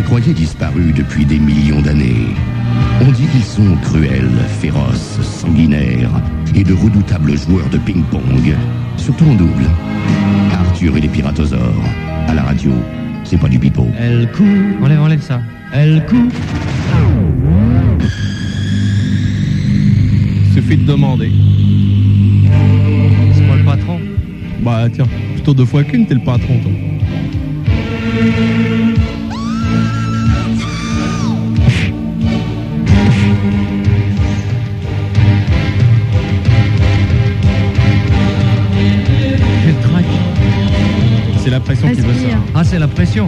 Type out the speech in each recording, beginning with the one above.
croyaient disparus depuis des millions d'années. On dit qu'ils sont cruels, féroces, sanguinaires et de redoutables joueurs de ping-pong, surtout en double. Arthur et les piratosaures, à la radio, c'est pas du pipeau. Elle court, enlève ça. Elle court. Suffit de demander. C'est moi le patron? Bah tiens, plutôt 2 fois qu'une, t'es le patron toi. Quel crack. C'est la pression qui veut ça. Ah, c'est la pression.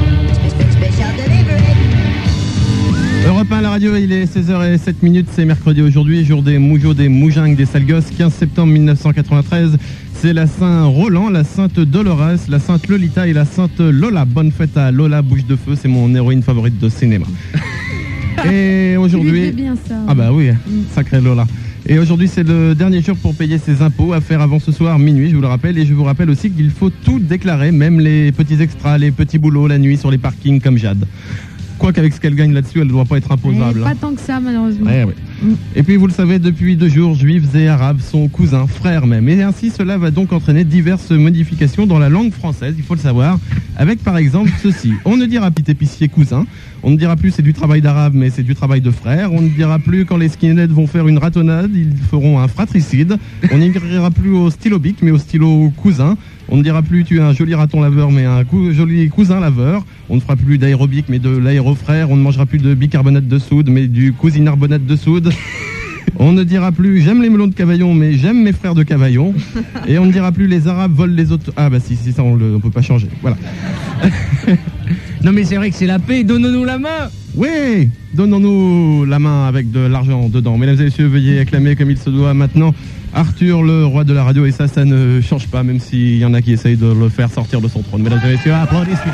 Europe 1 à la radio, il est 16h07, c'est mercredi aujourd'hui, jour des Moujots, des Moujingues, des sales gosses, 15 septembre 1993. C'est la Saint-Roland, la Sainte Dolores, la Sainte Lolita et la Sainte Lola. Bonne fête à Lola Bouche de Feu, c'est mon héroïne favorite de cinéma. Et aujourd'hui... bien ça. Ah bah oui, sacré Lola. Et aujourd'hui, c'est le dernier jour pour payer ses impôts à faire avant ce soir minuit, je vous le rappelle. Et je vous rappelle aussi qu'il faut tout déclarer, même les petits extras, les petits boulots la nuit sur les parkings comme Jade. Quoique avec ce qu'elle gagne là-dessus, elle ne doit pas être imposable. Pas tant que ça, malheureusement. Ouais. Et puis, vous le savez, depuis 2 jours, juifs et arabes sont cousins, frères même. Et ainsi, cela va donc entraîner diverses modifications dans la langue française, il faut le savoir. Avec, par exemple, ceci. On ne dira plus épicier cousin. On ne dira plus c'est du travail d'arabe, mais c'est du travail de frère. On ne dira plus quand les skinheads vont faire une ratonnade, ils feront un fratricide. On n'y dira plus au stylo bic, mais au stylo cousin. On ne dira plus tu es un joli raton laveur, mais un joli cousin laveur. On ne fera plus d'aérobic, mais de l'aérofrère. On ne mangera plus de bicarbonate de soude, mais du cousinarbonate de soude. On ne dira plus j'aime les melons de Cavaillon, mais j'aime mes frères de Cavaillon. Et on ne dira plus les arabes volent les autres. Ah bah si ça on peut pas changer. Voilà. Non mais c'est vrai que c'est la paix, donnons-nous la main. Oui, donnons-nous la main avec de l'argent dedans. Mesdames et messieurs, veuillez acclamer comme il se doit maintenant Arthur, le roi de la radio. Et ça ne change pas, même s'il y en a qui essayent de le faire sortir de son trône. Mesdames et messieurs, applaudissements.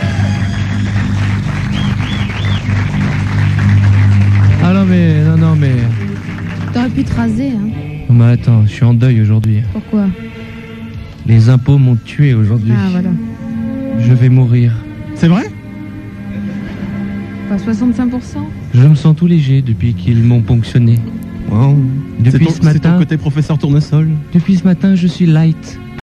Ah non mais... T'aurais pu te raser, hein. Non mais attends, je suis en deuil aujourd'hui. Pourquoi? Les impôts m'ont tué aujourd'hui. Ah, voilà. Je vais mourir. C'est vrai? Pas 65%? Je me sens tout léger depuis qu'ils m'ont ponctionné. Wow. Depuis ce matin... C'est ton côté professeur Tournesol. Depuis ce matin, je suis light.